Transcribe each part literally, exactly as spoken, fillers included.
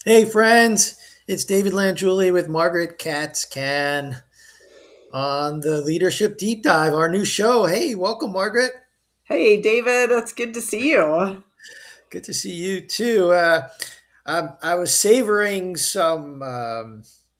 Hey, friends, it's David Langiuli with Margaret Katz Can on the Leadership Deep Dive, our new show. Hey, welcome, Margaret. Hey, David, it's good to see you. Good to see you too. Uh, I, I was savoring some um,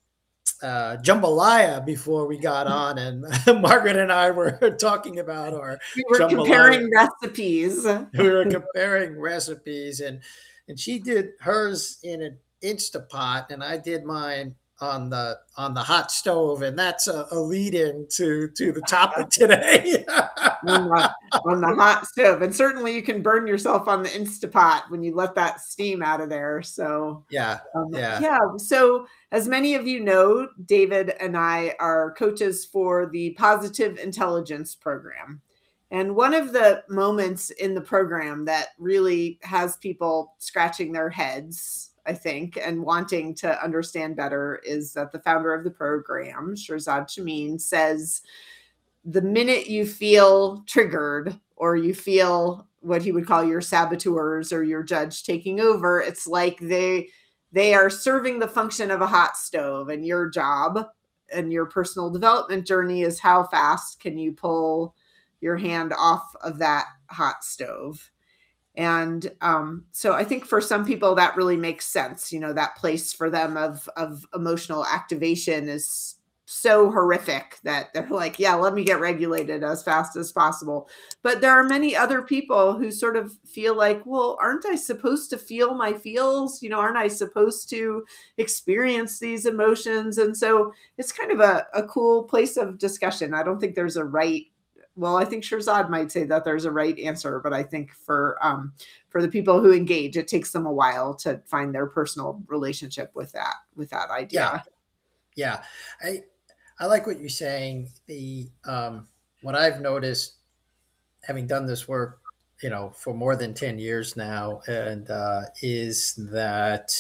uh, jambalaya before we got on, and Margaret and I were talking about our We were jambalaya. comparing recipes. We were comparing recipes, and and she did hers in an Instapot, and I did mine on the on the hot stove, and that's a, a lead in to to the topic today. on the, on the hot stove. And certainly you can burn yourself on the Instapot when you let that steam out of there. So, yeah, um, yeah, yeah. So, as many of you know, David and I are coaches for the Positive Intelligence Program. And one of the moments in the program that really has people scratching their heads, I think, and wanting to understand better is that the founder of the program, Shirzad Chamine, says, the minute you feel triggered or you feel what he would call your saboteurs or your judge taking over, it's like they they are serving the function of a hot stove, and your job and your personal development journey is how fast can you pull your hand off of that hot stove. And um, so I think for some people that really makes sense. You know, that place for them of of emotional activation is so horrific that they're like, yeah, let me get regulated as fast as possible. But there are many other people who sort of feel like, well, aren't I supposed to feel my feels? You know, aren't I supposed to experience these emotions? And so it's kind of a, a cool place of discussion. I don't think there's a right, well, I think Shirzad might say that there's a right answer, but I think for um, for the people who engage, it takes them a while to find their personal relationship with that with that idea. Yeah, yeah. I I like what you're saying. The um, what I've noticed, having done this work, you know, for more than ten years now, and uh, is that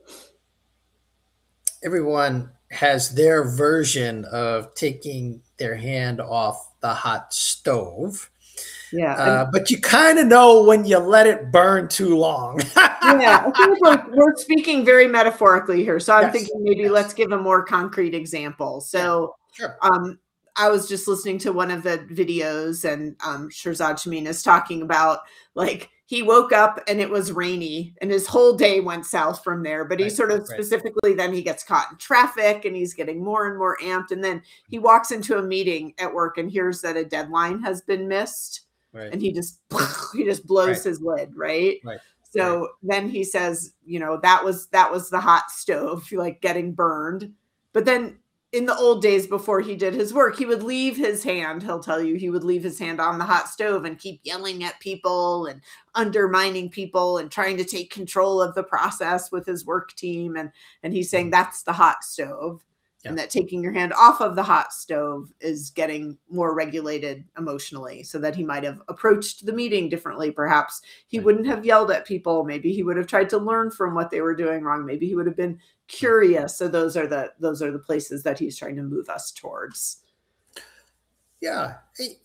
everyone has their version of taking their hand off the hot stove. Yeah. Uh, And but you kind of know when you let it burn too long. yeah, I think we're, we're speaking very metaphorically here. So I'm Yes, thinking maybe let's yes. give a more concrete example. Yeah, So sure. um, I was just listening to one of the videos, and um, Shirzad Chamine is talking about, like, he woke up and it was rainy and his whole day went south from there. But he Right, sort of right, specifically, then he gets caught in traffic and he's getting more and more amped. And then he walks into a meeting at work and hears that a deadline has been missed. right, And he just, he just blows right, his lid, right? right, right. So then he says, you know, that was that was the hot stove, like getting burned. But then in the old days before he did his work, he would leave his hand, he'll tell you, he would leave his hand on the hot stove and keep yelling at people and undermining people and trying to take control of the process with his work team. And, and he's saying that's the hot stove. Yeah. And that taking your hand off of the hot stove is getting more regulated emotionally, so that he might have approached the meeting differently. Perhaps he Right. wouldn't have yelled at people. Maybe he would have tried to learn from what they were doing wrong. Maybe he would have been curious. So those are the those are the places that he's trying to move us towards. Yeah. It-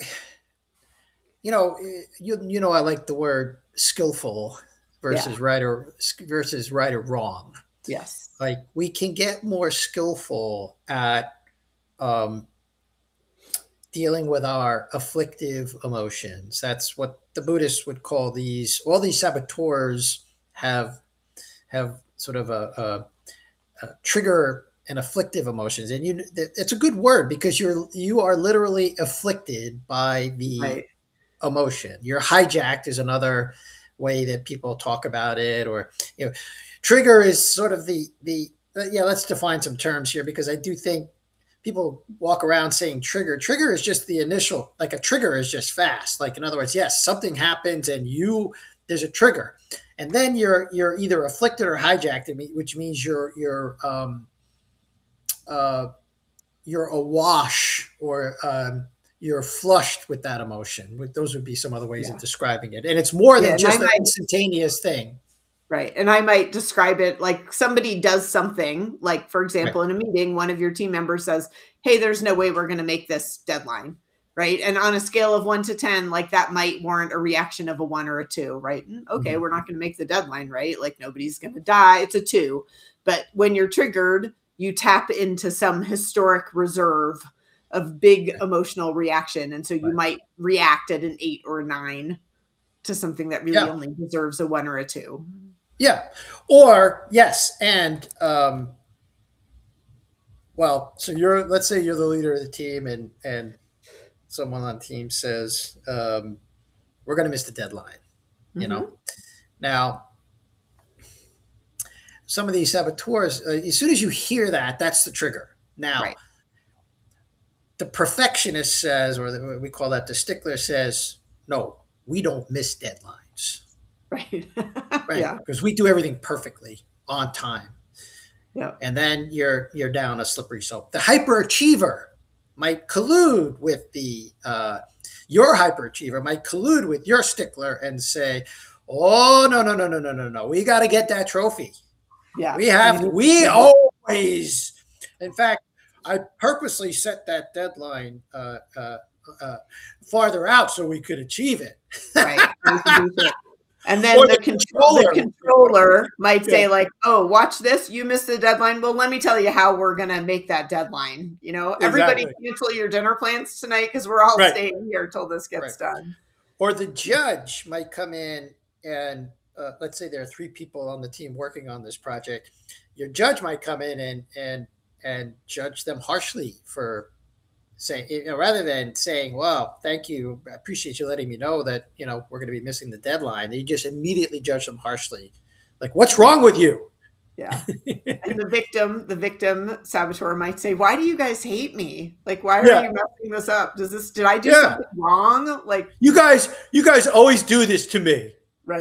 you know, you you know, I like the word skillful versus Yeah. right or versus right or wrong. Yes. Like we can get more skillful at um, dealing with our afflictive emotions. That's what the Buddhists would call these. All these saboteurs have have sort of a, a, a trigger and afflictive emotions, and you it's a good word because you're you are literally afflicted by the Right. emotion. You're hijacked is another way that people talk about it, or you know, trigger is sort of the the yeah. Let's define some terms here because I do think people walk around saying trigger. Trigger is just the initial, like a trigger is just fast. Like in other words, yes, something happens and you there's a trigger, and then you're you're either afflicted or hijacked, which means you're you're um, uh, you're awash or um, you're flushed with that emotion. Those would be some other ways Yeah. of describing it, and it's more Yeah, than and just I an might instantaneous thing. Right. And I might describe it like somebody does something, like, for Right. example, in a meeting, one of your team members says, hey, there's no way we're going to make this deadline. right? And on a scale of one to ten, like that might warrant a reaction of a one or a two, right? Okay, mm-hmm. We're not going to make the deadline, right? Like nobody's going to die. It's a two. But when you're triggered, you tap into some historic reserve of big yeah. emotional reaction. And so you right. might react at an eight or a nine to something that really yeah. only deserves a one or a two. Yeah. Or yes. And, um, well, so you're, let's say you're the leader of the team and, and someone on the team says, um, we're going to miss the deadline, you mm-hmm. know? Now, some of these saboteurs, uh, as soon as you hear that, that's the trigger. Now, right. the perfectionist says, or the, we call that the stickler says, no, we don't miss deadlines. Right. right. Yeah. Because we do everything perfectly on time. Yeah. And then you're you're down a slippery slope. The hyperachiever might collude with the uh, your hyperachiever might collude with your stickler and say, "Oh no no no no no no no! We got to get that trophy. Yeah, we have to, we always. In fact, I purposely set that deadline uh, uh, uh, farther out so we could achieve it. Right. And then the, the, controller. the controller might say yeah. like, oh, watch this. You missed the deadline. Well, let me tell you how we're going to make that deadline. You know, exactly. Everybody cancel your dinner plans tonight because we're all right. staying here till this gets right. done. Or the judge might come in and uh, let's say there are three people on the team working on this project. Your judge might come in and and and judge them harshly for saying, you know, rather than saying, well, thank you, I appreciate you letting me know that, you know, we're going to be missing the deadline. You just immediately judge them harshly. Like, what's wrong with you? Yeah. And the victim, the victim saboteur might say, why do you guys hate me? Like, why are yeah. you messing this up? Does this, did I do yeah. something wrong? Like, you guys, you guys always do this to me. Right.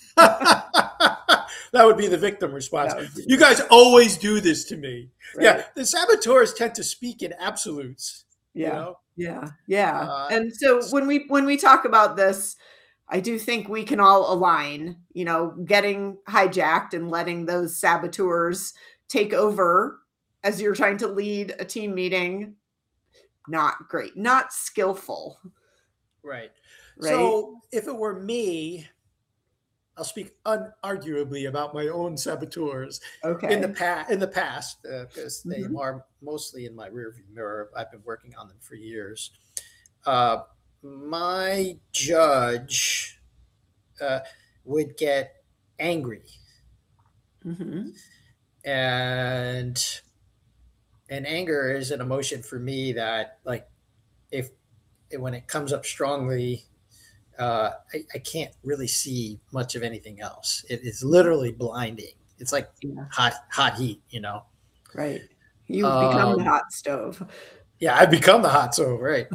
That would be the victim response. You guys always do this to me. Right. Yeah. The saboteurs tend to speak in absolutes. Yeah. You know? Yeah. Yeah. Uh, and so when we, when we talk about this, I do think we can all align, you know, getting hijacked and letting those saboteurs take over as you're trying to lead a team meeting. Not great, not skillful. Right. Right. So if it were me, I'll speak unarguably about my own saboteurs okay. in the past, in the past, because uh, they mm-hmm. are mostly in my rearview mirror. I've been working on them for years. Uh, my judge uh, would get angry, mm-hmm. and and anger is an emotion for me that, like, if when it comes up strongly. Uh, I, I can't really see much of anything else. It is literally blinding. It's like yeah. hot, hot heat, you know? Right. You um, become the hot stove. Yeah, I become the hot stove, right?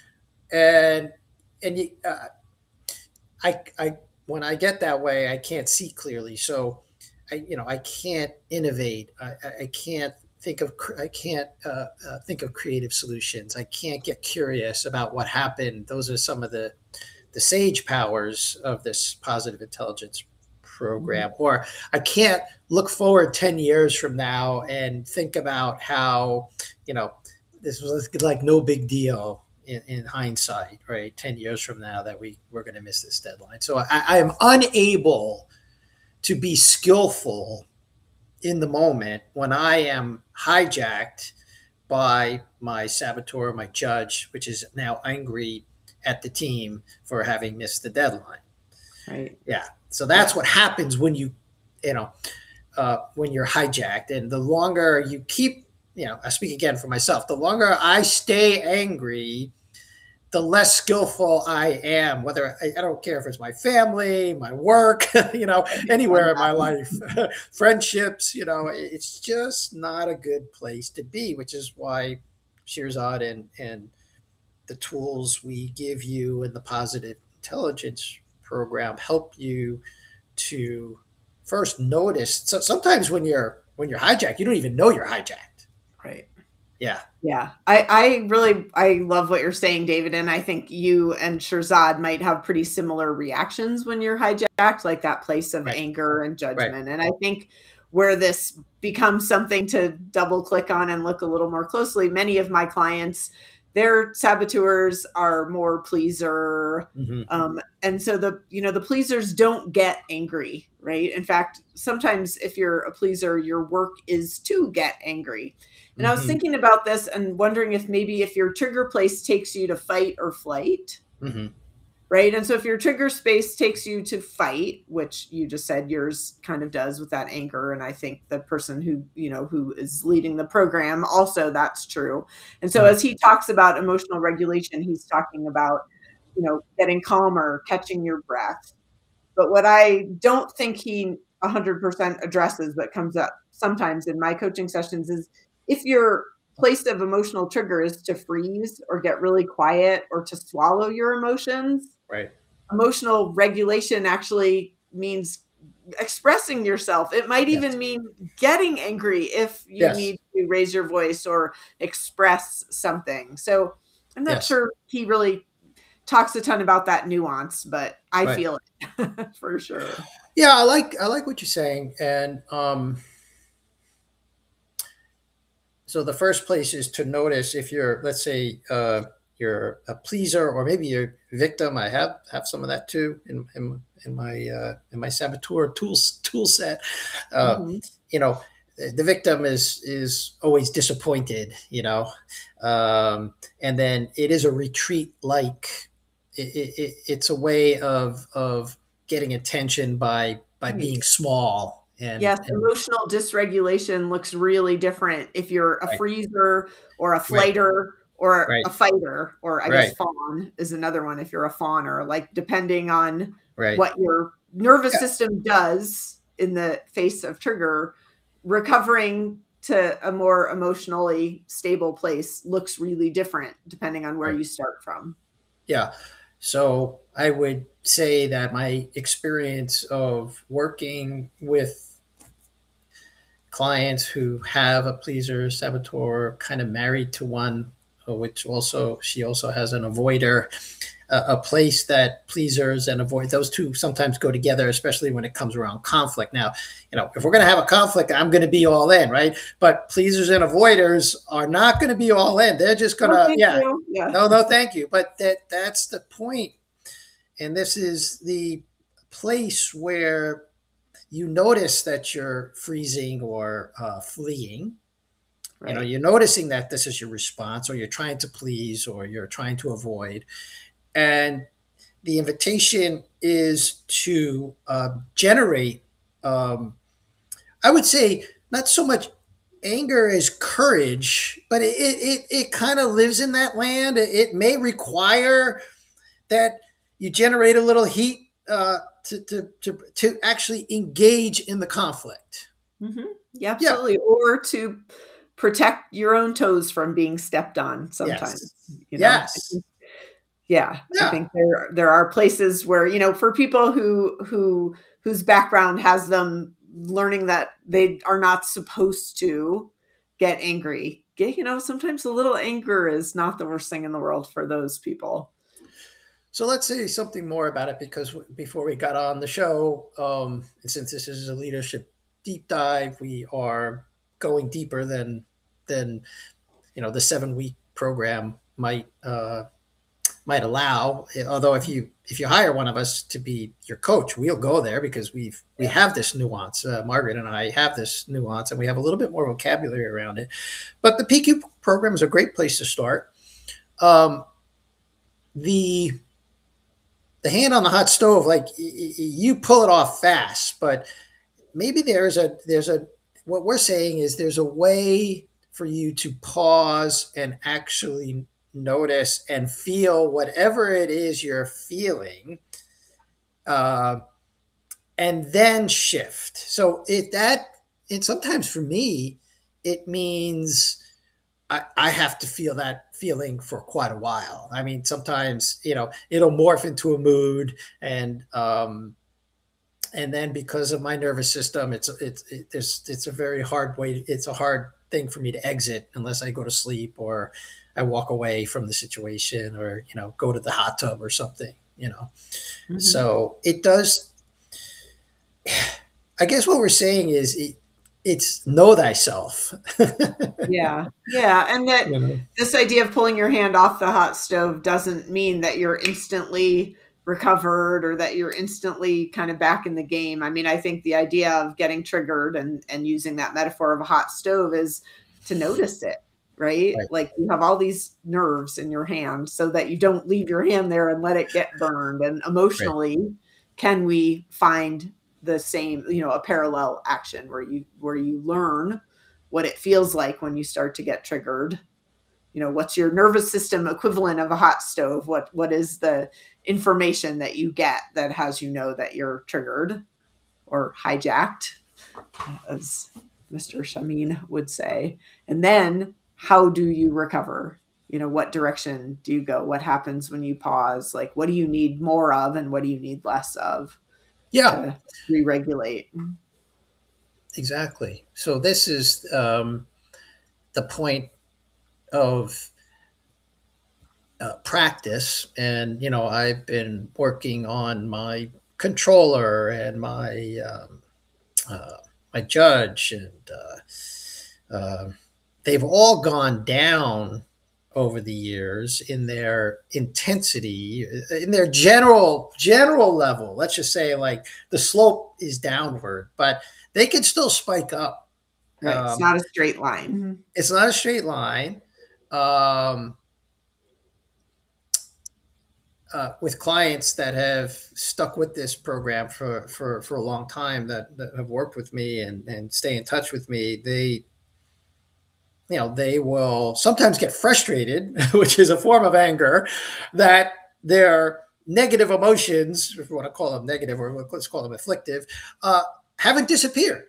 and and you, uh, I, I, when I get that way, I can't see clearly. So, I, you know, I can't innovate. I, I can't think of, I can't uh, uh, think of creative solutions. I can't get curious about what happened. Those are some of the the sage powers of this positive intelligence program. Mm-hmm. Or I can't look forward ten years from now and think about how, you know, this was like no big deal in, in hindsight, right? ten years from now that we we're going to miss this deadline. So I, I am unable to be skillful in the moment when I am hijacked by my saboteur, my judge, which is now angry at the team for having missed the deadline. Right. Yeah. So that's yeah. what happens when you, you know, uh, when you're hijacked. And the longer you keep, you know, I speak again for myself, the longer I stay angry, the less skillful I am, whether I, I don't care if it's my family, my work, you know, anywhere in my life, friendships, you know, it's just not a good place to be, which is why Shirzad and, and, the tools we give you in the positive intelligence program help you to first notice. So sometimes when you're when you're hijacked, you don't even know you're hijacked. Right. Yeah. Yeah. I, I really I love what you're saying, David. And I think you and Shirzad might have pretty similar reactions when you're hijacked, like that place of right. anger and judgment. Right. And I think where this becomes something to double click on and look a little more closely, many of my clients their saboteurs are more pleaser. Mm-hmm. Um, and so the, you know, the pleasers don't get angry, right? In fact, sometimes if you're a pleaser, your work is to get angry. And I was Mm-hmm. thinking about this and wondering if maybe if your trigger place takes you to fight or flight, Mm-hmm. right? And so if your trigger space takes you to fight, which you just said yours kind of does with that anger, and I think the person who, you know, who is leading the program also, that's true. And so Mm-hmm. as he talks about emotional regulation, he's talking about, you know, getting calmer, catching your breath. But what I don't think he one hundred percent addresses, but comes up sometimes in my coaching sessions, is if your place of emotional trigger is to freeze or get really quiet or to swallow your emotions, Right. emotional regulation actually means expressing yourself. It might Yes. even mean getting angry if you Yes. need to raise your voice or express something. So I'm not Yes. sure he really talks a ton about that nuance, but I Right. feel it for sure. Yeah, I like I like what you're saying. And um so the first place is to notice if you're, let's say, uh, you're a pleaser or maybe you're a victim. I have have some of that too in in, in my uh, in my saboteur tools tool set. Uh, Mm-hmm. You know, the victim is is always disappointed. You know, um, and then it is a retreat. Like it, it, it's a way of of getting attention by by Right. being small. And, Yes, and emotional dysregulation looks really different if you're a right, freezer or a right, flighter or right, a fighter, or I guess right, fawn is another one if you're a fawner, like depending on right. what your nervous Yeah. system does in the face of trigger, recovering to a more emotionally stable place looks really different depending on where Right. you start from. Yeah. So I would say that my experience of working with clients who have a pleaser, saboteur, kind of married to one, which also, she also has an avoider, uh, a place that pleasers and avoid, those two sometimes go together, especially when it comes around conflict. Now, you know, if we're going to have a conflict, I'm going to be all in, right? But pleasers and avoiders are not going to be all in. They're just going No, to, thank yeah, you. Yeah. no, no, thank you. But that that's the point. And this is the place where you notice that you're freezing or uh, fleeing. Right. You know, you're noticing that this is your response, or you're trying to please, or you're trying to avoid. And the invitation is to uh, generate, um, I would say, not so much anger as courage, but it it, it kind of lives in that land. It may require that you generate a little heat uh, to, to, to, to actually engage in the conflict. Mm-hmm. Yeah, absolutely. Yeah. Or to protect your own toes from being stepped on sometimes. Yes. You know? Yes. Yeah, yeah. I think there there are places where, you know, for people who who whose background has them learning that they are not supposed to get angry. Get, you know, sometimes a little anger is not the worst thing in the world for those people. So let's say something more about it, because before we got on the show, um, and since this is a leadership deep dive, we are going deeper than than you know the seven week program might uh, might allow. Although if you if you hire one of us to be your coach, we'll go there because we've we have this nuance. Uh, Margaret and I have this nuance, and we have a little bit more vocabulary around it. But the P Q program is a great place to start. Um, the The hand on the hot stove, like you pull it off fast, but maybe there's a, there's a, what we're saying is there's a way for you to pause and actually notice and feel whatever it is you're feeling, uh, and then shift. So it, that, and sometimes for me, it means I, I have to feel that feeling for quite a while. I mean, sometimes, you know, it'll morph into a mood, and, um, and then because of my nervous system, it's, it's, it's, it's a very hard way. It's a hard thing for me to exit unless I go to sleep or I walk away from the situation, or, you know, go to the hot tub or something, you know? Mm-hmm. So it does, I guess what we're saying is it, it's know thyself. Yeah. Yeah. And that You know? this idea of pulling your hand off the hot stove doesn't mean that you're instantly recovered or that you're instantly kind of back in the game. I mean, I think the idea of getting triggered and, and using that metaphor of a hot stove is to notice it, right? Right. Like you have all these nerves in your hand so that you don't leave your hand there and let it get burned. And emotionally, right. Can we find the same, you know, a parallel action where you, where you learn what it feels like when you start to get triggered? You know, what's your nervous system equivalent of a hot stove? What, what is the information that you get that has, you know, that you're triggered or hijacked, as Mister Shamin would say. And then how do you recover? You know, what direction do you go? What happens when you pause? Like, what do you need more of and what do you need less of? Yeah. To re-regulate. Exactly. So this is um, the point of uh, practice. And, you know, I've been working on my controller and my, um, uh, my judge, and uh, uh, they've all gone down over the years in their intensity, in their general, general level. Let's just say like the slope is downward, but they can still spike up. Right. Um, it's not a straight line. It's not a straight line. Um, uh, with clients that have stuck with this program for, for, for a long time, that, that have worked with me and, and stay in touch with me, they, you know, they will sometimes get frustrated, which is a form of anger, that their negative emotions, if you want to call them negative, or let's call them afflictive, uh, haven't disappeared.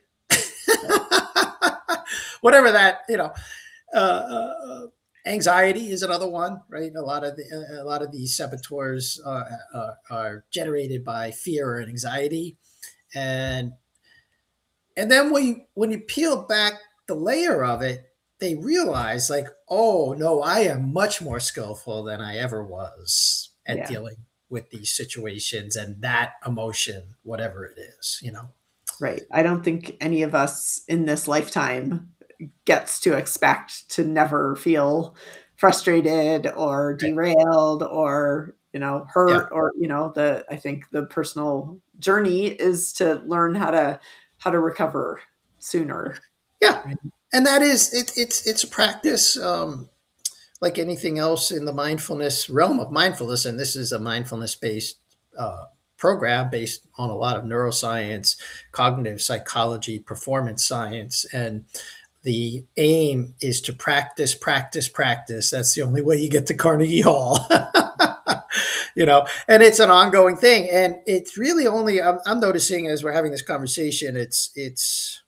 Whatever that, you know, uh, uh, anxiety is another one, right? A lot of the, a lot of these saboteurs uh, uh, are generated by fear and anxiety, and and then when you when you peel back the layer of it, they realize like, oh no, I am much more skillful than I ever was at yeah. dealing with these situations and that emotion, whatever it is, you know. Right. I don't think any of us in this lifetime gets to expect to never feel frustrated or derailed or, you know, hurt yeah. or, you know, the, I think the personal journey is to learn how to, how to recover sooner. Yeah. And that is, it, it's, it's a practice, um, like anything else in the mindfulness realm of mindfulness. And this is a mindfulness based, uh, program based on a lot of neuroscience, cognitive psychology, performance science. And the aim is to practice, practice, practice. That's the only way you get to Carnegie Hall, you know, and it's an ongoing thing. And it's really only, I'm, I'm noticing as we're having this conversation, it's, it's,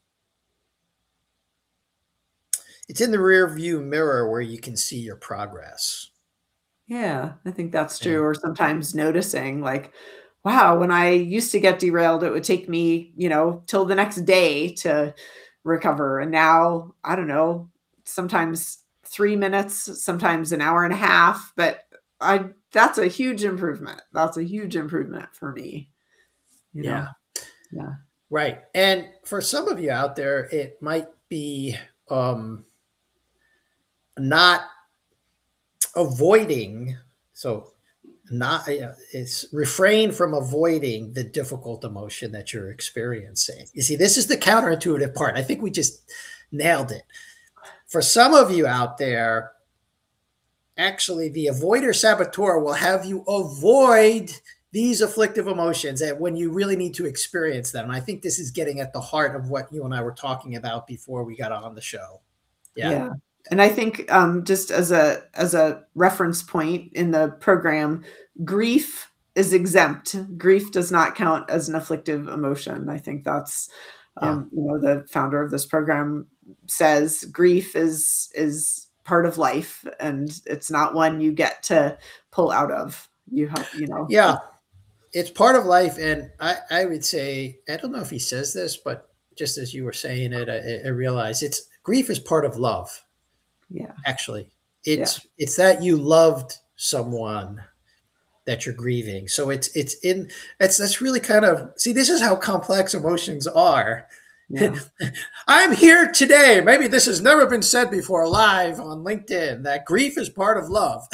it's in the rear view mirror where you can see your progress. Yeah, I think that's true. Yeah. Or sometimes noticing like, wow, when I used to get derailed, it would take me, you know, till the next day to recover. And now, I don't know, sometimes three minutes, sometimes an hour and a half, but I, that's a huge improvement. That's a huge improvement for me. You know? Yeah. Yeah. Right. And for some of you out there, it might be um, not avoiding. So not it's refrain from avoiding the difficult emotion that you're experiencing. You see, this is the counterintuitive part. I think we just nailed it. For some of you out there, actually the avoider saboteur will have you avoid these afflictive emotions and when you really need to experience them. And I think this is getting at the heart of what you and I were talking about before we got on the show. Yeah. Yeah. And I think um, just as a as a reference point in the program, grief is exempt. Grief does not count as an afflictive emotion. I think that's, um, yeah. you know, the founder of this program says grief is is part of life, and it's not one you get to pull out of. You have, you know. Yeah, it's part of life, and I I would say, I don't know if he says this, but just as you were saying it, I, I realized it's grief is part of love. Yeah. Actually, it's, yeah. it's that you loved someone that you're grieving. So it's, it's in, it's, that's really kind of, see, this is how complex emotions are. Yeah. I'm here today. Maybe this has never been said before live on LinkedIn, that grief is part of love.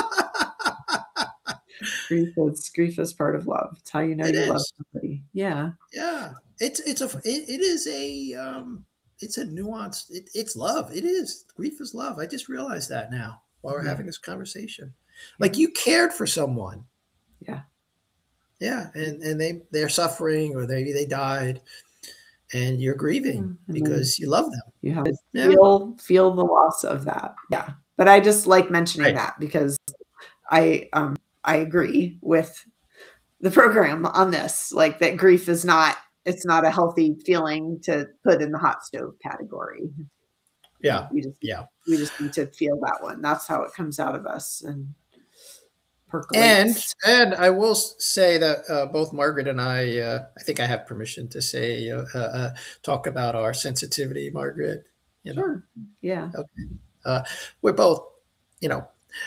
Grief is grief is part of love. It's how you know It you love is. somebody. Yeah. Yeah. It's it's a it, it is a um it's a nuance. It, it's love. It is. Grief is love. I just realized that now while we're Yeah. having this conversation. Like you cared for someone. Yeah. Yeah. And and they they're suffering, or maybe they died, and you're grieving And because you love them. you have to Yeah. feel feel the loss of that. Yeah. But I just like mentioning Right. that because I um I agree with the program on this, like that grief is not, it's not a healthy feeling to put in the hot stove category. Yeah. We just, Yeah. we just need to feel that one. That's how it comes out of us and And percolates. and I will s- say that uh, both Margaret and I, uh, I think I have permission to say, uh, uh, uh, talk about our sensitivity, Margaret. You know, Sure. Yeah. okay. Uh, we're both, you know,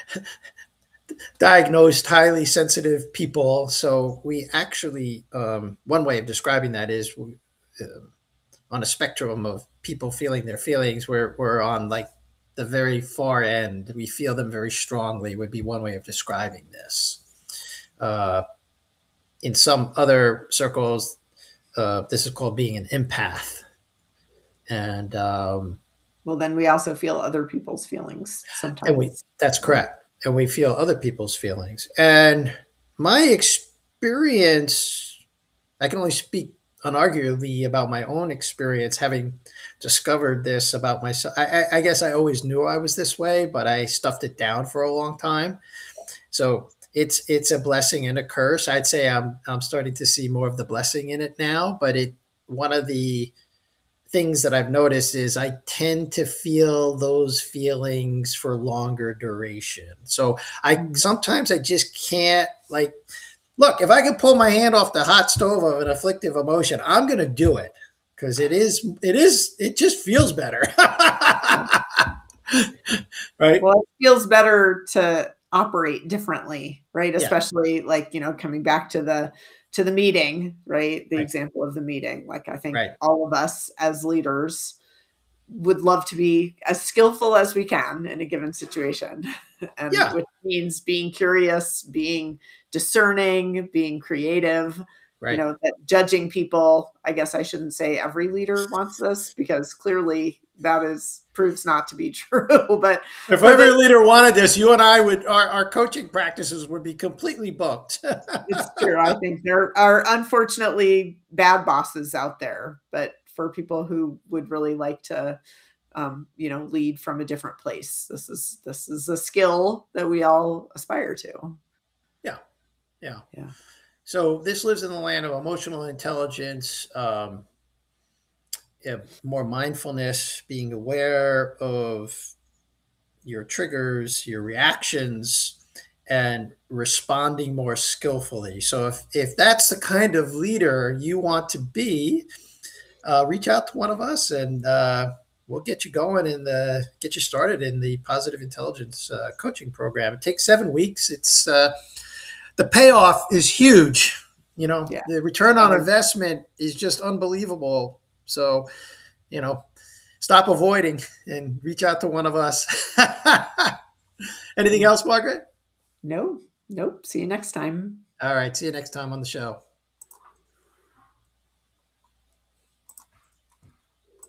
diagnosed highly sensitive people. So we actually, um, one way of describing that is we, uh, on a spectrum of people feeling their feelings, we're, we're on like the very far end. We feel them very strongly, would be one way of describing this. Uh, in some other circles, uh, this is called being an empath. And, um, Well, then we also feel other people's feelings sometimes. and we, that's correct. And we feel other people's feelings. And my experience, I can only speak unarguably about my own experience, having discovered this about myself. I, I, I guess I always knew I was this way, but I stuffed it down for a long time. So it's it's a blessing and a curse. I'd say I'm I'm starting to see more of the blessing in it now. But it one of the things that I've noticed is I tend to feel those feelings for longer duration. So I sometimes I just can't, like, look, if I can pull my hand off the hot stove of an afflictive emotion, I'm going to do it because it is, it is, it just feels better. Right. Well, it feels better to operate differently, right? Yeah. Especially like, you know, coming back to the to the meeting, right? The Right. example of the meeting. Like I think Right. all of us as leaders would love to be as skillful as we can in a given situation. And Yeah. which means being curious, being discerning, being creative. Right. You know, that judging people, I guess I shouldn't say every leader wants this because clearly that is proves not to be true. But If but every the- leader wanted this, you and I would, our, our coaching practices would be completely booked. it's true. I think there are unfortunately bad bosses out there, but for people who would really like to, um, you know, lead from a different place, this is this is a skill that we all aspire to. Yeah. Yeah. Yeah. So this lives in the land of emotional intelligence, um, yeah, more mindfulness, being aware of your triggers, your reactions, and responding more skillfully. So if, if that's the kind of leader you want to be, uh, reach out to one of us and uh, we'll get you going and uh, get you started in the positive intelligence uh, coaching program. It takes seven weeks. It's uh, the payoff is huge. You know, Yeah. the return on investment is just unbelievable. So, you know, stop avoiding and reach out to one of us. Anything else, Margaret? No, nope. See you next time. All right. See you next time on the show.